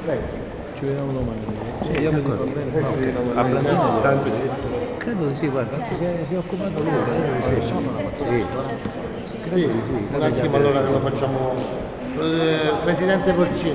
Ci vediamo domani. Sì, io mi Credo di sì, guarda, si è occupato lui, credo di sì. Sì, credo di sì. Un attimo allora che lo facciamo. Presidente Porcino.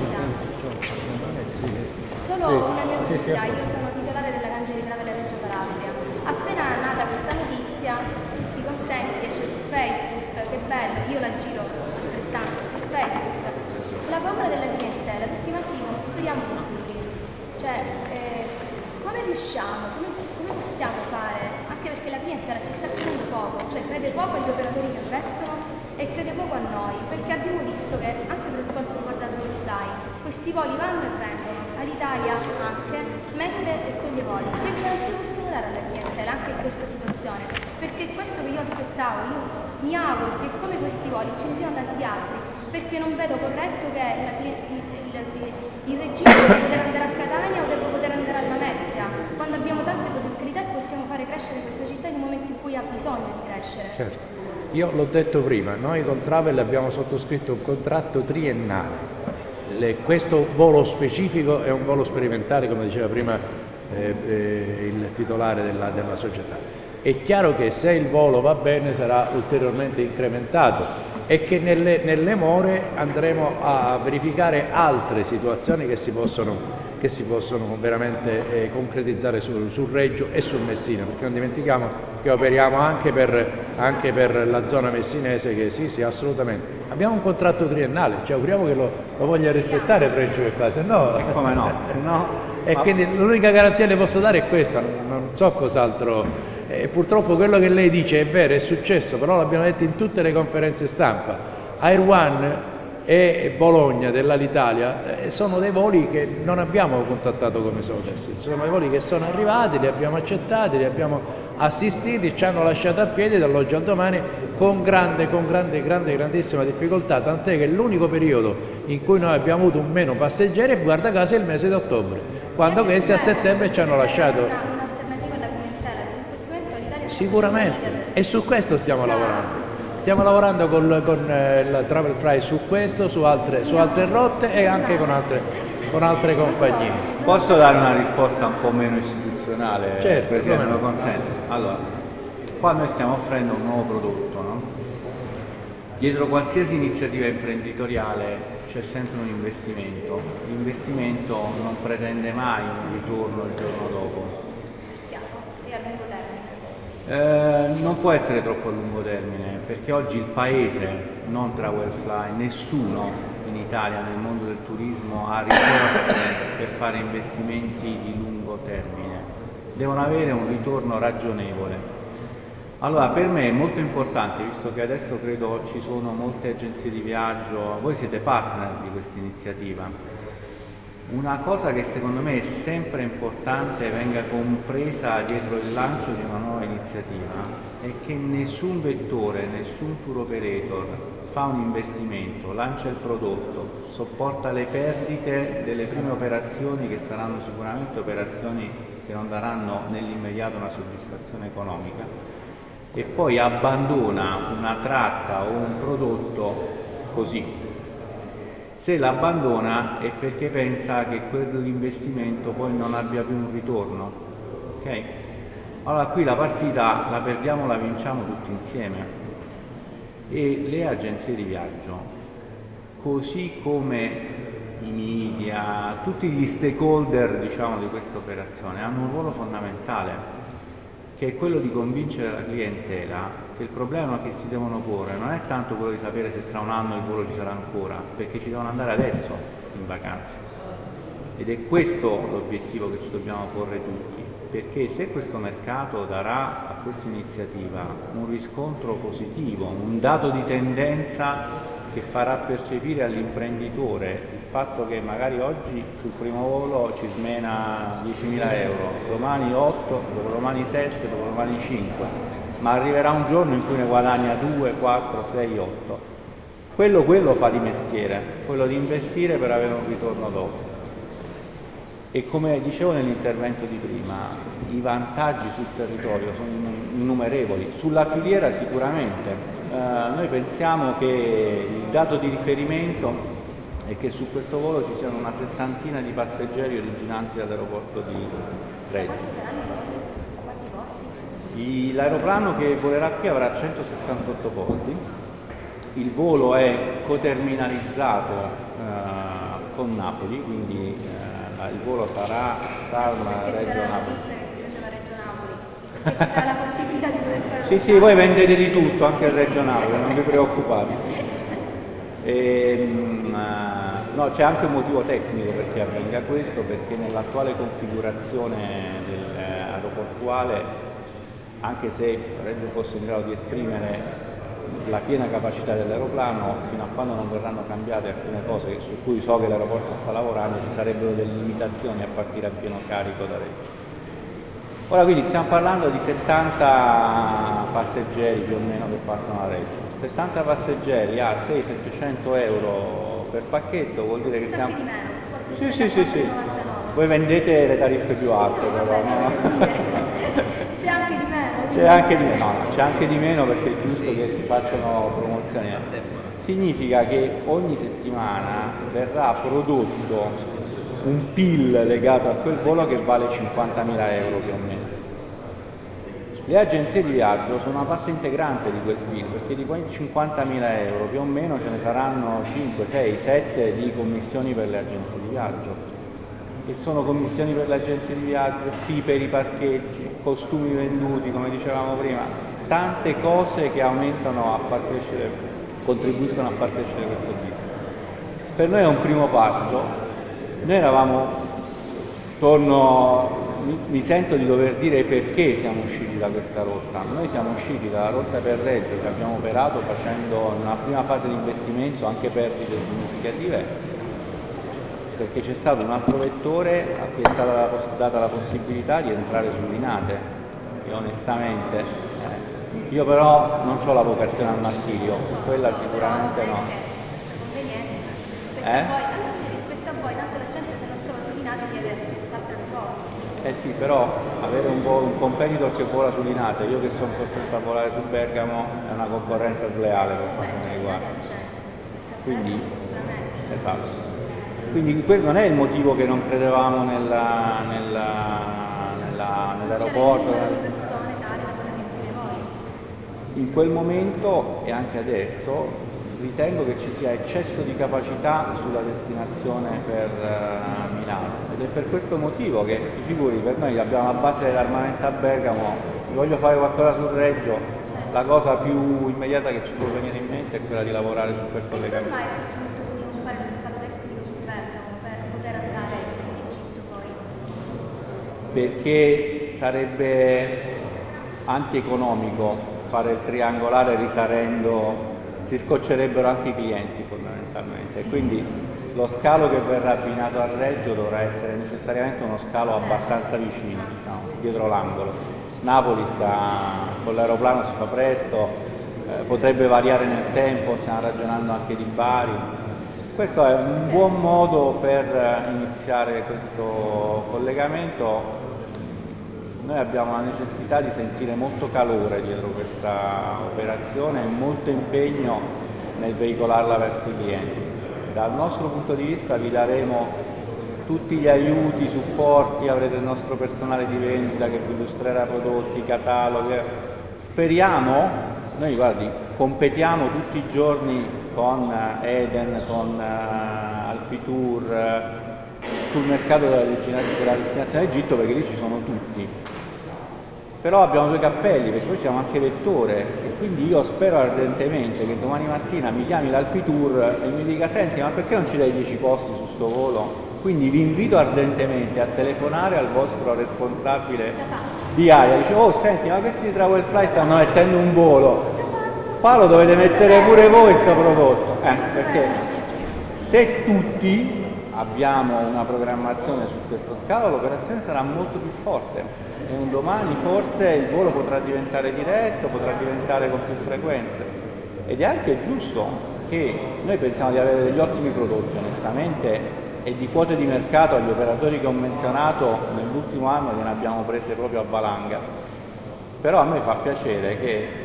Solo una mia curiosità, io sono titolare dell'Agenzia di Travel Reggio Calabria. Appena nata questa notizia, tutti contenti, esce su Facebook, che bello, io la giro altrettanto su Facebook. La paura della clientela, tutti quanti dicono speriamo in futuri. Cioè, come riusciamo, come possiamo fare? Anche perché la clientela ci sta credendo poco, cioè crede poco agli operatori che investono e crede poco a noi, perché abbiamo visto che anche per quanto riguarda il fly, questi voli vanno e vengono, all'Italia anche mette e toglie voli. Che garanzie possiamo dare alla clientela anche in questa situazione? Perché questo che io aspettavo, io mi auguro che come questi voli ce ne siano tanti altri, perché non vedo corretto che il regime debba poter andare a Catania o debba poter andare a Lamezia, quando abbiamo tante potenzialità e possiamo fare crescere questa città in un momento in cui ha bisogno di crescere. Certo. Io l'ho detto prima, noi con Travel abbiamo sottoscritto un contratto triennale. Questo volo specifico è un volo sperimentale, come diceva prima il titolare della società. È chiaro che se il volo va bene sarà ulteriormente incrementato e che nelle more andremo a verificare altre situazioni che si possono veramente concretizzare sul Reggio e sul Messina, perché non dimentichiamo che operiamo anche per la zona messinese, che sì, assolutamente. Abbiamo un contratto triennale, ci auguriamo che lo voglia rispettare il Reggio, che fa, se no... Come no? Se no... E quindi l'unica garanzia che le posso dare è questa, non so cos'altro. Purtroppo quello che lei dice è vero, è successo, però l'abbiamo detto in tutte le conferenze stampa. Air One e Bologna dell'Alitalia sono dei voli che non abbiamo contattato come sono adesso, sono dei voli che sono arrivati, li abbiamo accettati, li abbiamo assistiti, ci hanno lasciato a piedi dall'oggi al domani con grandissima difficoltà, tant'è che l'unico periodo in cui noi abbiamo avuto un meno passeggeri, guarda caso, è il mese di ottobre, quando questi a settembre ci hanno lasciato. Un'alternativa alla clientela, in questo momento l'Italia Sicuramente, e su questo stiamo lavorando. Stiamo lavorando con il Travel Fly su questo, su altre rotte e anche con altre compagnie. Posso dare una risposta un po' meno istituzionale, certo, Presidente, me lo consente? Allora, qua noi stiamo offrendo un nuovo prodotto, no? Dietro qualsiasi iniziativa imprenditoriale c'è sempre un investimento. L'investimento non pretende mai un ritorno il giorno dopo. e a lungo termine. Non può essere troppo a lungo termine, perché oggi il paese, non Travelfly, nessuno in Italia nel mondo del turismo ha risorse per fare investimenti di lungo termine, devono avere un ritorno ragionevole. Allora, per me è molto importante, visto che adesso credo ci sono molte agenzie di viaggio, voi siete partner di questa iniziativa. Una cosa che secondo me è sempre importante venga compresa dietro il lancio di una nuova iniziativa è che nessun vettore, nessun tour operator fa un investimento, lancia il prodotto, sopporta le perdite delle prime operazioni, che saranno sicuramente operazioni che non daranno nell'immediato una soddisfazione economica, e poi abbandona una tratta o un prodotto così. Se l'abbandona è perché pensa che quell'investimento poi non abbia più un ritorno, ok? Allora qui la partita la perdiamo, la vinciamo tutti insieme, e le agenzie di viaggio, così come i media, tutti gli stakeholder, diciamo, di questa operazione hanno un ruolo fondamentale, che è quello di convincere la clientela che il problema che si devono porre non è tanto quello di sapere se tra un anno il volo ci sarà ancora, perché ci devono andare adesso in vacanza. Ed è questo l'obiettivo che ci dobbiamo porre tutti, perché se questo mercato darà a questa iniziativa un riscontro positivo, un dato di tendenza che farà percepire all'imprenditore il fatto che magari oggi sul primo volo ci smena 10.000 euro, domani 8, dopodomani 7, dopodomani 5, ma arriverà un giorno in cui ne guadagna 2, 4, 6, 8. Quello fa di mestiere, quello di investire per avere un ritorno dopo. E come dicevo nell'intervento di prima, i vantaggi sul territorio sono innumerevoli, sulla filiera sicuramente. Noi pensiamo che il dato di riferimento è che su questo volo ci siano una settantina di passeggeri originanti dall'aeroporto di Reggio. Quanti saranno i voli? Quanti posti? L'aeroplano che volerà qui avrà 168 posti, il volo è coterminalizzato con Napoli, quindi il volo sarà Perché Reggio c'era la Napoli. notizia che si faceva Reggio Napoli, perché ci sarà la possibilità di poter fare Sì, sì, voi vendete di tutto, anche a Reggio Napoli, non vi preoccupate. No, c'è anche un motivo tecnico perché avvenga questo, perché nell'attuale configurazione aeroportuale, anche se Reggio fosse in grado di esprimere la piena capacità dell'aeroplano, fino a quando non verranno cambiate alcune cose su cui so che l'aeroporto sta lavorando, ci sarebbero delle limitazioni a partire a pieno carico da Reggio. Ora quindi stiamo parlando di 70 passeggeri più o meno che partono da Reggio. 70 passeggeri a 600-700 euro per pacchetto vuol dire che siamo... di meno, Sì. Voi vendete le tariffe più alte però, no? C'è anche di meno. C'è anche di meno, no, c'è anche di meno perché è giusto che si facciano promozioni. Significa che ogni settimana verrà prodotto un PIL legato a quel volo che vale 50.000 euro più o meno. Le agenzie di viaggio sono una parte integrante di quel PIL, perché di quei 50.000 euro più o meno ce ne saranno 5, 6, 7 di commissioni per le agenzie di viaggio. E sono commissioni per le agenzie di viaggio, fee per i parcheggi, costumi venduti, come dicevamo prima, tante cose che aumentano a far crescere, contribuiscono a far crescere questo business. Per noi è un primo passo. Noi eravamo, mi sento di dover dire perché siamo usciti da questa rotta. Noi siamo usciti dalla rotta per Reggio che abbiamo operato facendo in una prima fase di investimento anche perdite significative, perché c'è stato un altro vettore a cui è stata data la possibilità di entrare su Linate e onestamente io però non ho la vocazione al martirio, quella sicuramente no. Rispetto a voi, tanto la gente se non trova su Linate chiede l'altra cosa. Sì, però avere un competitor che vola su Linate, io che sono costretto a volare su Bergamo, è una concorrenza sleale per quanto mi riguarda. Quindi, esatto. Quindi questo non è il motivo che non credevamo nell'aeroporto. In quel momento e anche adesso ritengo che ci sia eccesso di capacità sulla destinazione per Milano ed è per questo motivo che, si figuri, per noi abbiamo la base dell'armamento a Bergamo, voglio fare qualcosa sul Reggio, la cosa più immediata che ci può venire in mente è quella di lavorare su quel collegamento. Come mai è possibile di fare lo scalo tecnico su Bergamo per poter andare in Egitto poi? Perché sarebbe antieconomico fare il triangolare risalendo, si scoccerebbero anche i clienti fondamentalmente, e quindi lo scalo che verrà abbinato a Reggio dovrà essere necessariamente uno scalo abbastanza vicino, diciamo, dietro l'angolo. Napoli con l'aeroplano si fa presto, potrebbe variare nel tempo, stiamo ragionando anche di Bari. Questo è un buon modo per iniziare questo collegamento. Noi abbiamo la necessità di sentire molto calore dietro questa operazione e molto impegno nel veicolarla verso i clienti. Dal nostro punto di vista vi daremo tutti gli aiuti, i supporti, avrete il nostro personale di vendita che vi illustrerà prodotti, cataloghi. Speriamo, noi guardi, competiamo tutti i giorni con Eden, con Alpitour, sul mercato della destinazione Egitto, perché lì ci sono tutti. Però abbiamo due cappelli, perché noi siamo anche vettore, e quindi io spero ardentemente che domani mattina mi chiami l'Alpitour e mi dica: senti, ma perché non ci dai 10 posti su sto volo? Quindi vi invito ardentemente a telefonare al vostro responsabile di area, dice: oh senti, ma questi di Travelfly stanno mettendo un volo, qua lo dovete mettere pure voi sto prodotto, perché se tutti abbiamo una programmazione su questo scalo l'operazione sarà molto più forte e un domani forse il volo potrà diventare diretto, potrà diventare con più frequenze, ed è anche giusto che noi pensiamo di avere degli ottimi prodotti onestamente, e di quote di mercato agli operatori che ho menzionato nell'ultimo anno ne abbiamo prese proprio a valanga, però a me fa piacere che un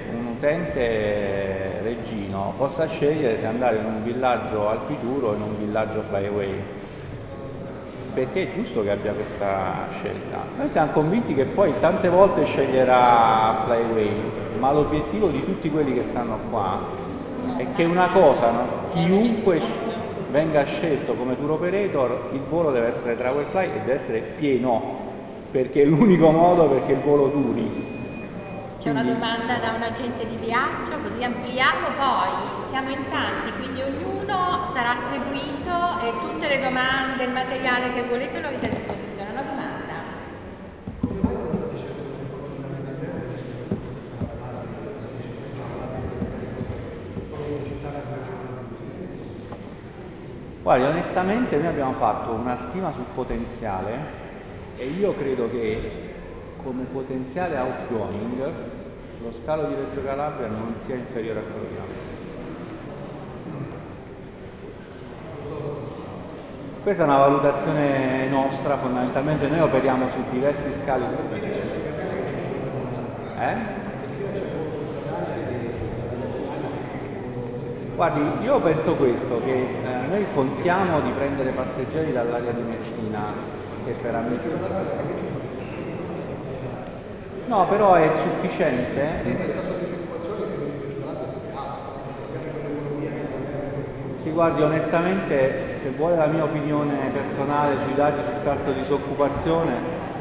l'utente reggino possa scegliere se andare in un villaggio Alpitour o in un villaggio Flyaway, perché è giusto che abbia questa scelta. Noi siamo convinti che poi tante volte sceglierà Flyaway, ma l'obiettivo di tutti quelli che stanno qua è che una cosa, no? Chiunque venga scelto come tour operator, il volo deve essere travel fly e deve essere pieno, perché è l'unico modo perché il volo duri. C'è una domanda da un agente di viaggio, così ampliamo, poi siamo in tanti, quindi ognuno sarà seguito e tutte le domande, il materiale che volete lo avete a disposizione. Una domanda? Guardi, onestamente noi abbiamo fatto una stima sul potenziale e io credo che come potenziale outgoing lo scalo di Reggio Calabria non sia inferiore a quello di Lamezia. Questa è una valutazione nostra, fondamentalmente noi operiamo su diversi scali. Guardi, io penso questo, che noi contiamo di prendere passeggeri dall'area di Messina, che per ammesso. No, però è sufficiente. Sì, guardi, onestamente, se vuole la mia opinione personale sui dati sul tasso di disoccupazione,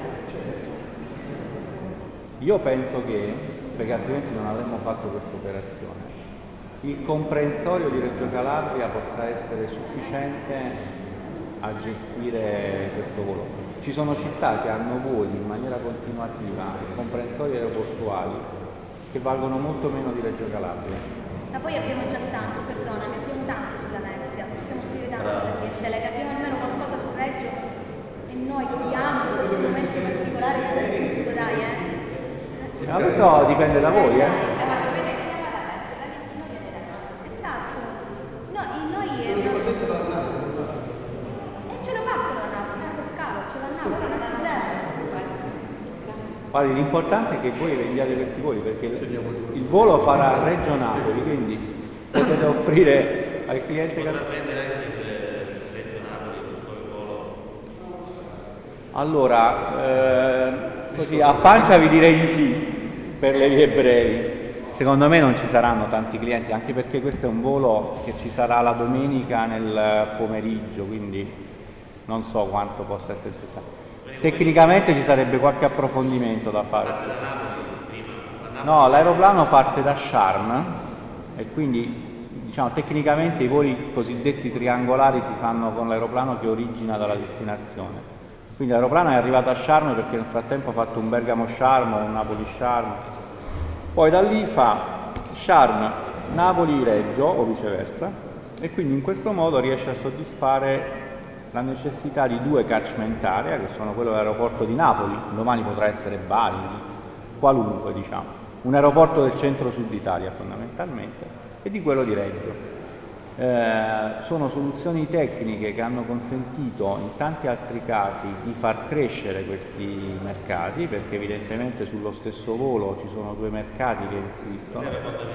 io penso che, perché altrimenti non avremmo fatto questa operazione, il comprensorio di Reggio Calabria possa essere sufficiente a gestire questo volo. Ci sono città che hanno voli in maniera continuativa e comprensori aeroportuali che valgono molto meno di Reggio Calabria. Ma poi abbiamo già tanto, perdonami, abbiamo tanto sulla Venezia, possiamo scrivere tanto per clientela, che abbiamo almeno qualcosa su Reggio e noi dobbiamo in questo momento particolare fare giusto, dai, Ma questo dipende da voi, Esatto. No, noi ce lo fatto da Napoli, lo scalo, ce l'ha Napoli, non è un problema. Guardi, l'importante è che voi vendiate questi voli, perché il volo farà Reggio Napoli, quindi potete offrire al cliente che prendere anche Reggio Napoli con il volo. Allora, così a pancia vi direi di sì per le vie brevi. Secondo me non ci saranno tanti clienti, anche perché questo è un volo che ci sarà la domenica nel pomeriggio, quindi non so quanto possa essere interessante. Tecnicamente ci sarebbe qualche approfondimento da fare. No, l'aeroplano parte da Sharm e quindi diciamo tecnicamente i voli cosiddetti triangolari si fanno con l'aeroplano che origina dalla destinazione. Quindi l'aeroplano è arrivato a Sharm perché nel frattempo ha fatto un Bergamo-Sharm o un Napoli-Sharm. Poi da lì fa Sharm, Napoli-Reggio o viceversa e quindi in questo modo riesce a soddisfare la necessità di due catchment area, che sono quello dell'aeroporto di Napoli, domani potrà essere Bari, qualunque diciamo, un aeroporto del centro-sud Italia fondamentalmente, e di quello di Reggio. Sono soluzioni tecniche che hanno consentito in tanti altri casi di far crescere questi mercati, perché evidentemente sullo stesso volo ci sono due mercati che insistono.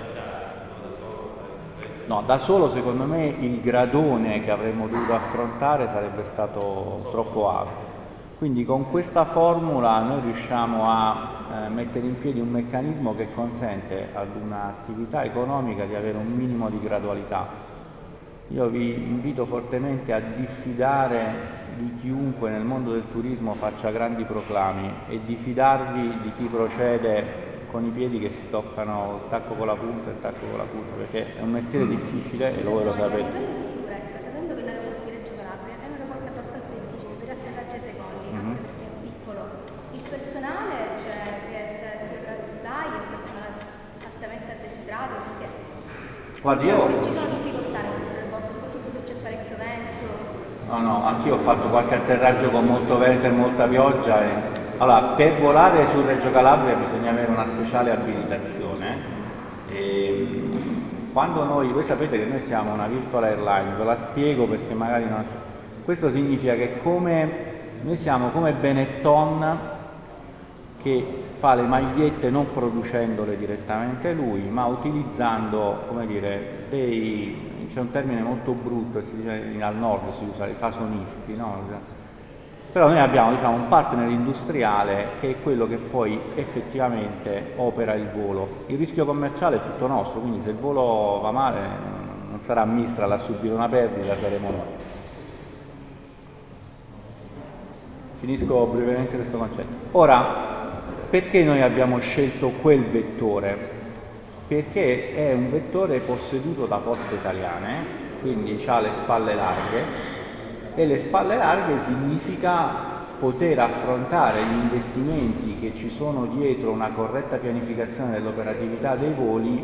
No, da solo secondo me il gradone che avremmo dovuto affrontare sarebbe stato troppo alto. Quindi con questa formula noi riusciamo a mettere in piedi un meccanismo che consente ad un'attività economica di avere un minimo di gradualità. Io vi invito fortemente a diffidare di chiunque nel mondo del turismo faccia grandi proclami e di fidarvi di chi procede con i piedi che si toccano il tacco con la punta e il tacco con la punta, perché è un mestiere difficile e voi lo sapete. A livello di sicurezza, sapendo che l'aeroporto di Reggio Calabria è un aeroporto abbastanza difficile per atterraggi e decolli, anche perché è piccolo, il personale, cioè che è sui fly, è un personale altamente addestrato, perché Guardi, io ci sono difficoltà in questo aeroporto, soprattutto se c'è parecchio vento. No, anch'io ho fatto qualche atterraggio con molto vento e molta pioggia. Allora, per volare su Reggio Calabria bisogna avere una speciale abilitazione. Quando voi sapete che noi siamo una virtual airline, ve la spiego perché magari non. Questo significa che noi siamo come Benetton che fa le magliette non producendole direttamente lui, ma utilizzando, come dire, c'è un termine molto brutto, si dice, al nord si usa, i fasonisti, no? Però noi abbiamo, diciamo, un partner industriale che è quello che poi effettivamente opera il volo. Il rischio commerciale è tutto nostro, quindi se il volo va male non sarà Mistral a subire una perdita, saremo noi. Finisco brevemente questo concetto. Ora, perché noi abbiamo scelto quel vettore? Perché è un vettore posseduto da Poste Italiane, quindi ha le spalle larghe, e le spalle larghe significa poter affrontare gli investimenti che ci sono dietro una corretta pianificazione dell'operatività dei voli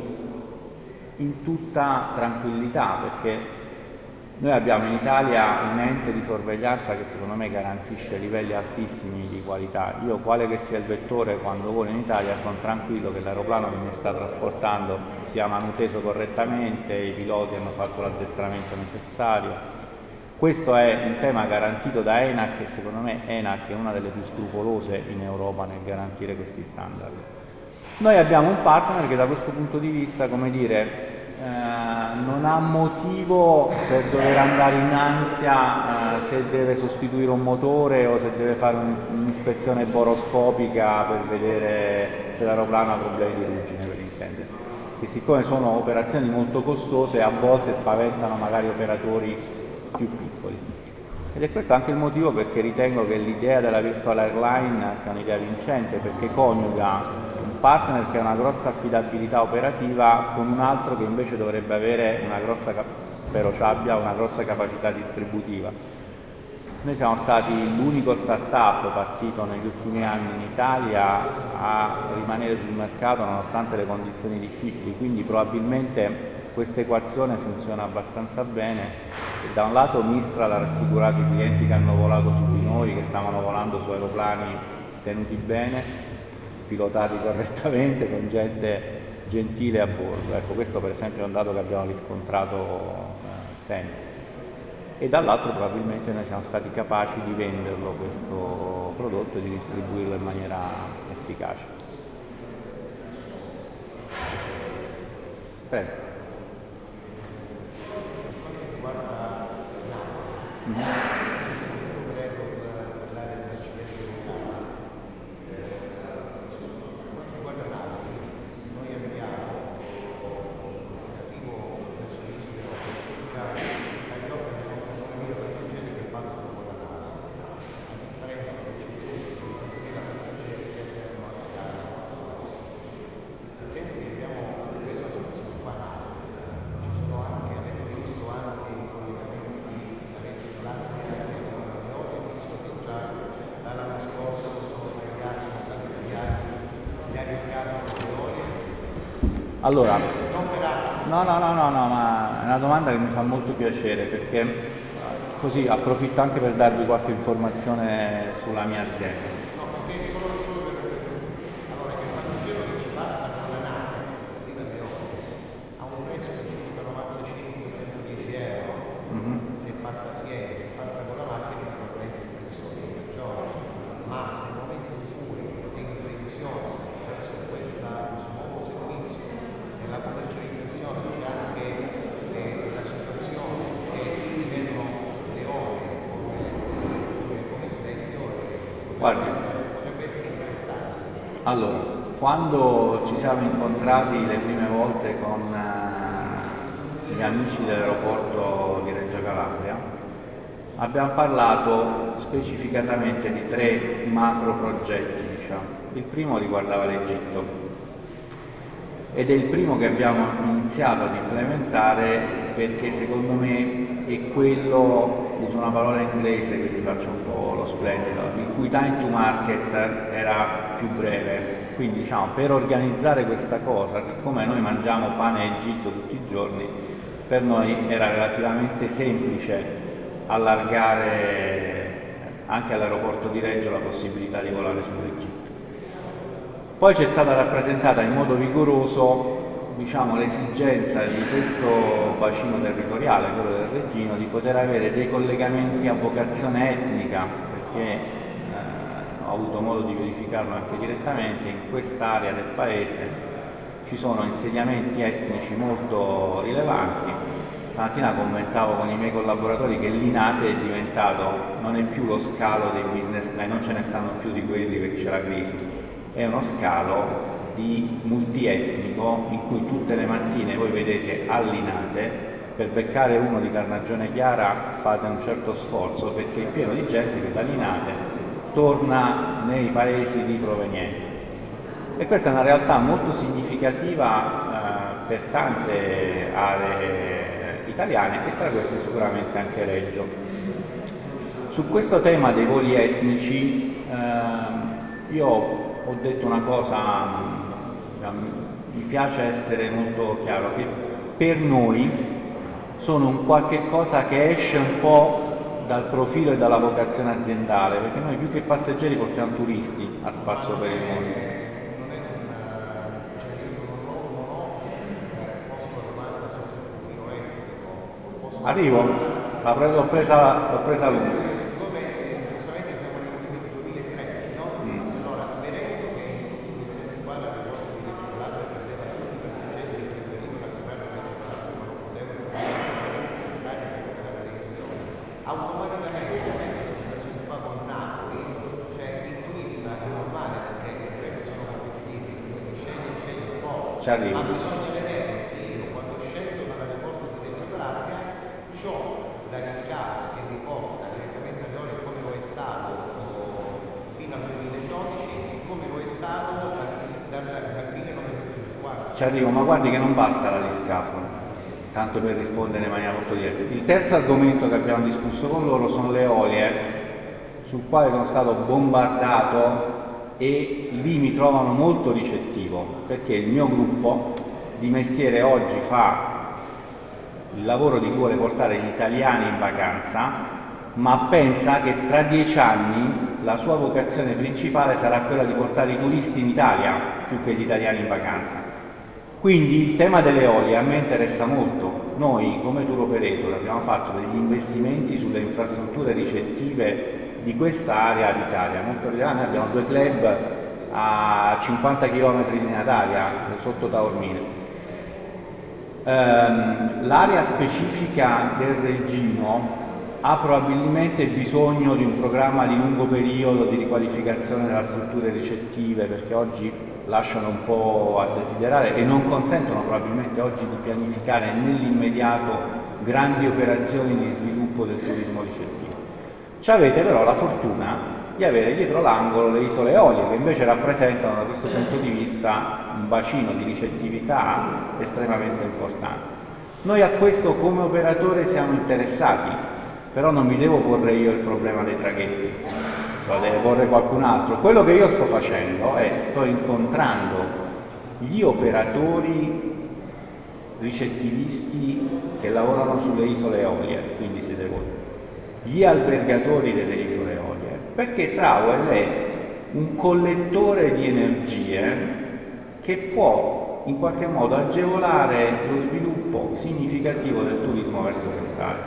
in tutta tranquillità, perché noi abbiamo in Italia un ente di sorveglianza che secondo me garantisce livelli altissimi di qualità. Io, quale che sia il vettore, quando volo in Italia sono tranquillo che l'aeroplano che mi sta trasportando sia manuteso correttamente, i piloti hanno fatto l'addestramento necessario. Questo è un tema garantito da ENAC e secondo me ENAC è una delle più scrupolose in Europa nel garantire questi standard. Noi abbiamo un partner che da questo punto di vista, come dire, non ha motivo per dover andare in ansia se deve sostituire un motore o se deve fare un'ispezione boroscopica per vedere se l'aeroplano ha problemi di ruggine, per intendere. E siccome sono operazioni molto costose, a volte spaventano magari operatori più piccoli. Ed è questo anche il motivo perché ritengo che l'idea della virtual airline sia un'idea vincente, perché coniuga un partner che ha una grossa affidabilità operativa con un altro che invece dovrebbe avere una grossa, spero ci abbia, una grossa capacità distributiva. Noi siamo stati l'unico start-up partito negli ultimi anni in Italia a rimanere sul mercato nonostante le condizioni difficili, quindi probabilmente questa equazione funziona abbastanza bene e da un lato Mistral ha rassicurato i clienti che hanno volato su di noi che stavano volando su aeroplani tenuti bene, pilotati correttamente, con gente gentile a bordo. Ecco, questo per esempio è un dato che abbiamo riscontrato sempre. E dall'altro probabilmente noi siamo stati capaci di venderlo questo prodotto e di distribuirlo in maniera efficace. Prego. Allora, no, ma è una domanda che mi fa molto piacere perché così approfitto anche per darvi qualche informazione sulla mia azienda. Allora, quando ci siamo incontrati le prime volte con gli amici dell'aeroporto di Reggio Calabria, abbiamo parlato specificatamente di 3 macro progetti, diciamo. Il primo riguardava l'Egitto ed è il primo che abbiamo iniziato ad implementare perché secondo me è quello, uso una parola inglese che vi faccio un po' lo splendido, il cui time to market era più breve. Quindi diciamo, per organizzare questa cosa, siccome noi mangiamo pane e Egitto tutti i giorni, per noi era relativamente semplice allargare anche all'aeroporto di Reggio la possibilità di volare sull'Egitto. Poi c'è stata rappresentata in modo vigoroso, diciamo, l'esigenza di questo bacino territoriale, quello del Reggino, di poter avere dei collegamenti a vocazione etnica, perché ho avuto modo di verificarlo anche direttamente, in quest'area del paese ci sono insediamenti etnici molto rilevanti. Stamattina commentavo con i miei collaboratori che l'Inate è diventato, non è più lo scalo dei businessmen, non ce ne stanno più di quelli perché c'è la crisi, è uno scalo di multietnico in cui tutte le mattine voi vedete all'Inate, per beccare uno di carnagione chiara fate un certo sforzo perché è pieno di gente che dall'Inate torna nei paesi di provenienza. E questa è una realtà molto significativa per tante aree italiane e tra queste sicuramente anche Reggio. Su questo tema dei voli etnici io ho detto una cosa, mi piace essere molto chiaro, che per noi sono un qualche cosa che esce un po' dal profilo e dalla vocazione aziendale, perché noi più che passeggeri portiamo turisti a spasso per il mondo. Arrivo, l'ho presa lunga. Giustamente siamo nel 2003, no? Allora, vedete che in tutti questi anni qua l'aeroporto di Reggio Calabria prendeva tutti i passeggeri che preferivano arrivare a Reggio Calabria, ma non potevano arrivare automaticamente adesso si faceva qua con Napoli, cioè il turista è normale perché i prezzi sono competitivi, quindi sceglie un po', ma bisogna vedere se io quando scendo dall'aeroporto di Reggio Calabria c'ho la riscatto che mi porta direttamente a Lione come lo è stato fino al 2012 e come lo è stato dal 1954. Ci arrivo, ma guardi che non basta la riscafo, tanto per rispondere in maniera molto diretta. Il terzo argomento che abbiamo discusso con loro sono le eolie, sul quale sono stato bombardato e lì mi trovano molto ricettivo, perché il mio gruppo di mestiere oggi fa il lavoro di cui vuole portare gli italiani in vacanza, ma pensa che tra 10 anni la sua vocazione principale sarà quella di portare i turisti in Italia più che gli italiani in vacanza. Quindi il tema delle eolie a me interessa molto. Noi come tour operator abbiamo fatto degli investimenti sulle infrastrutture ricettive di questa area d'Italia. Molto rilevante, abbiamo 2 club a 50 km di linea d'aria sotto Taormina. L'area specifica del Reggino ha probabilmente bisogno di un programma di lungo periodo di riqualificazione delle strutture ricettive, perché oggi lasciano un po' a desiderare e non consentono probabilmente oggi di pianificare nell'immediato grandi operazioni di sviluppo del turismo ricettivo. Ci avete però la fortuna di avere dietro l'angolo le isole Eolie, che invece rappresentano da questo punto di vista un bacino di ricettività estremamente importante. Noi a questo come operatore siamo interessati, però non mi devo porre io il problema dei traghetti, lo deve porre qualcun altro. Quello che io sto facendo è sto incontrando gli operatori ricettivisti che lavorano sulle isole Eolie, quindi siete voi, gli albergatori delle isole Eolie, perché Trauel è un collettore di energie che può in qualche modo agevolare lo sviluppo significativo del turismo verso quest'area.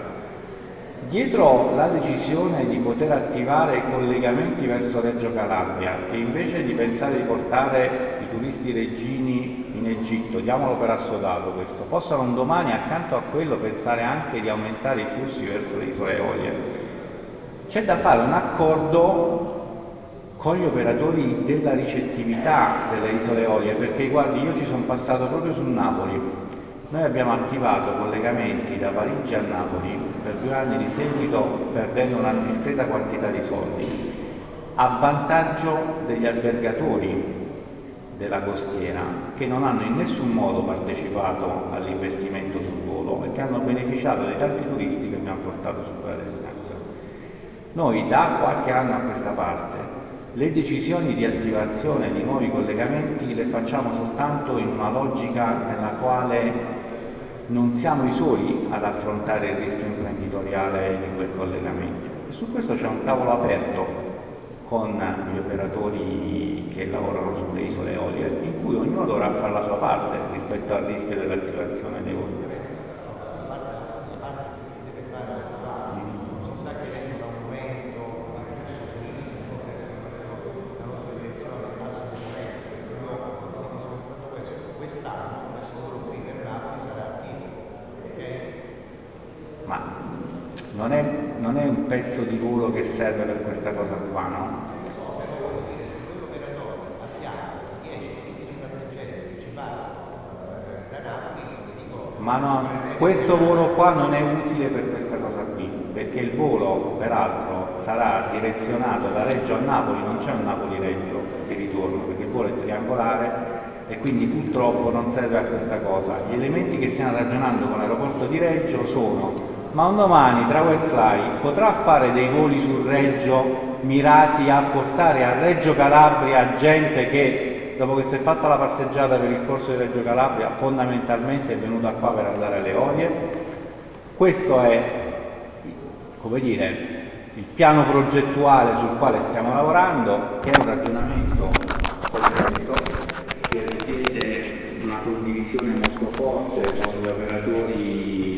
Dietro la decisione di poter attivare i collegamenti verso Reggio Calabria, che invece di pensare di portare i turisti reggini in Egitto, diamolo per assodato questo, possano un domani accanto a quello pensare anche di aumentare i flussi verso le isole Eolie, c'è da fare un accordo con gli operatori della ricettività delle isole Eolie, perché guardi, io ci sono passato proprio su Napoli. Noi abbiamo attivato collegamenti da Parigi a Napoli per 2 anni di seguito, perdendo una discreta quantità di soldi, a vantaggio degli albergatori della costiera, che non hanno in nessun modo partecipato all'investimento sul volo e che hanno beneficiato dei tanti turisti che abbiamo portato su quella destinazione. Noi da qualche anno a questa parte le decisioni di attivazione di nuovi collegamenti le facciamo soltanto in una logica nella quale non siamo i soli ad affrontare il rischio imprenditoriale di quel collegamento. E su questo c'è un tavolo aperto con gli operatori che lavorano sulle isole Eolie, in cui ognuno dovrà fare la sua parte rispetto al rischio dell'attivazione dei voli. non è un pezzo di volo che serve per questa cosa qua, no? Ma no, questo volo qua non è utile per questa cosa qui, perché il volo peraltro sarà direzionato da Reggio a Napoli, non c'è un Napoli-Reggio di ritorno, perché il volo è triangolare e quindi purtroppo non serve a questa cosa. Gli elementi che stiamo ragionando con l'aeroporto di Reggio sono: ma un domani Travelfly potrà fare dei voli su Reggio mirati a portare a Reggio Calabria gente che dopo che si è fatta la passeggiata per il corso di Reggio Calabria fondamentalmente è venuta qua per andare alle Olie? Questo è, come dire, il piano progettuale sul quale stiamo lavorando, che è un ragionamento complesso che richiede una condivisione molto forte con gli operatori